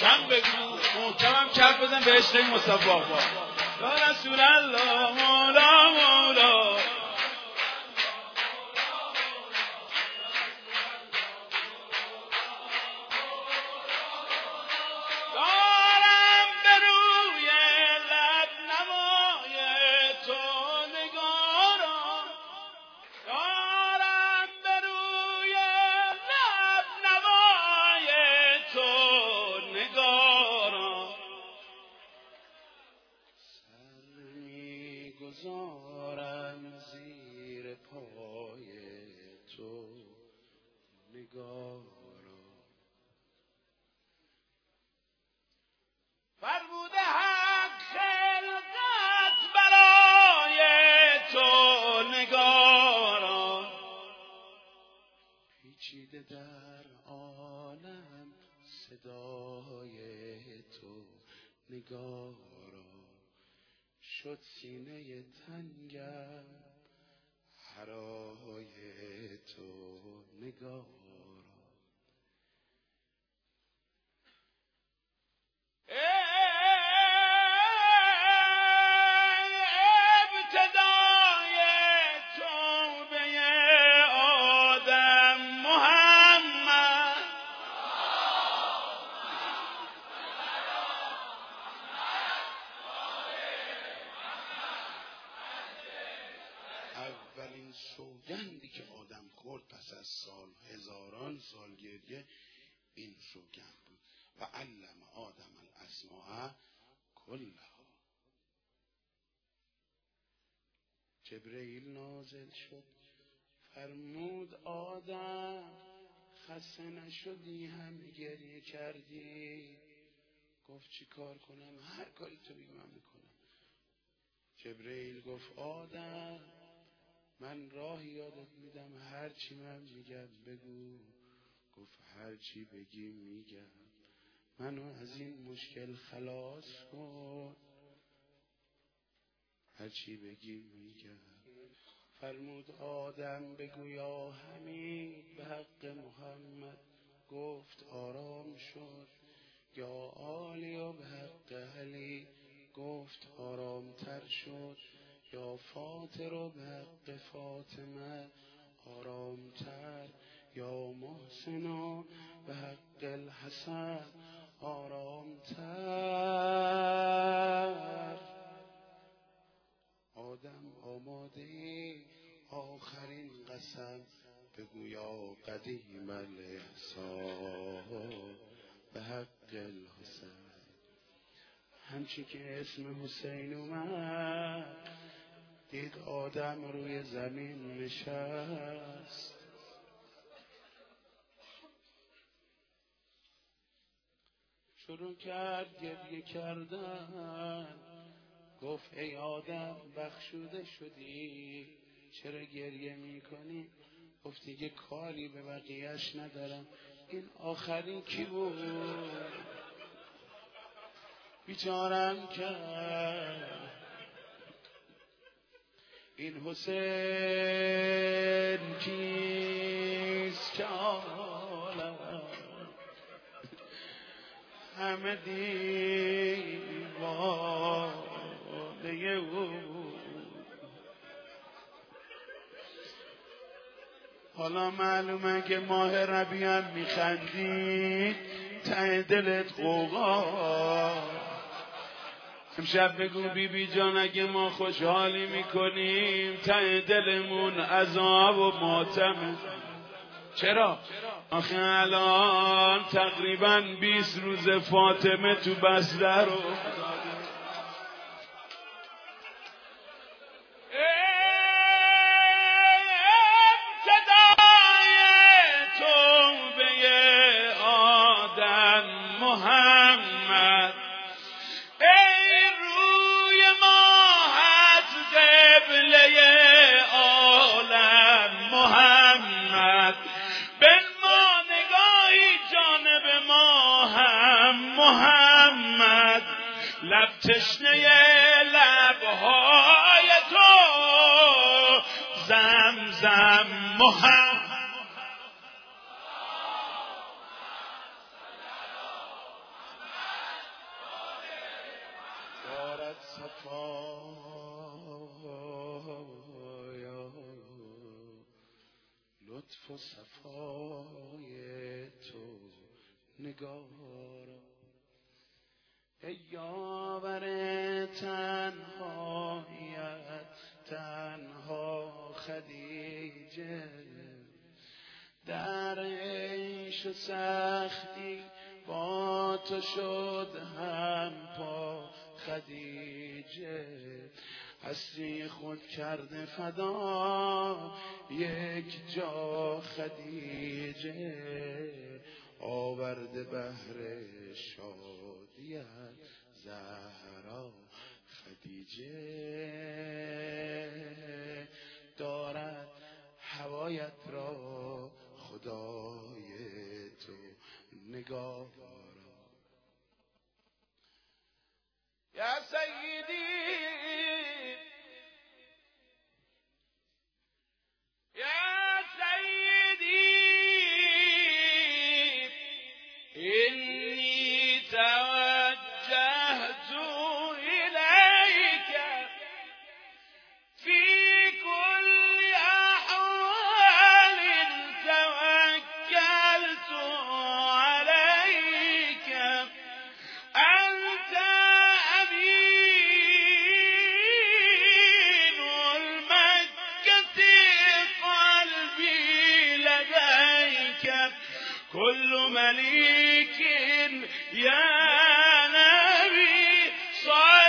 محکم بگو، محکمم کف بزن به عشق مصطفی آقا. یا رسول الله مولا مولا در عالم صدای تو نگارا، شد سینه تنگم هرای تو نگارا. اولین سوگندی که آدم خورد پس از سال هزاران سال گریه این سوگند بود. و علم آدم الاسماء کلها. جبرئیل نازل شد فرمود آدم خسته نشدی همه گریه کردی؟ گفت چی کار کنم؟ هر کاری تو بگی من میکنم. جبرئیل گفت آدم من راه یادت میدم، هر چی من میگم بگو. گفت هر چی بگی میگم، منو از این مشکل خلاص کن. هر چی بگی میگم. فرمود آدم بگو یا حمید به حق محمد. گفت آرام شد. یا عالی و به حق علی. گفت آرام تر شد. یا فاطر و به حق فاطمه آرام تر. یا محسن و به حق الحسن آرام تر. آدم آماده آخرین قسم بگو یا قدیم الاحسان به حق الحسین. همچی که اسم حسین اومد دید آدم روی زمین نشست. شروع کرد گریه کردن. گفت ای آدم بخشوده شدی، چرا گریه میکنی؟ گفت دیگه کاری به بقیهش ندارم. این آخرین کی بود؟ بیچارم کرد. این حسین کیست که عالم همه دیوانه او. حالا معلومه که ماه ربیع هم میخندید ته دلت قوقا. امشب بگو بی بی جان اگه ما خوشحالی میکنیم ته دلمون عذاب و ماتمه. چرا؟ آخه الان تقریبا 20 روز فاطمه تو بسته رو تشنه لبهای تو زمزم محمد. لطف و صفای تو نگارا، ای یاور تنهایت تنها خدیجه، در عیش و سختی با تو شد هم پا خدیجه، هستی خود کرده فدا یک جا خدیجه، آورده بهر شادیت زهرا خدیجه، دارد هوایت را خدای تو نگارا. یا سیدی یا سیدی اینی توجهت الیک فی کل احوال توکلت علیک، انت امین المکة قلبی لدیک، كل مليك يا نبي صلى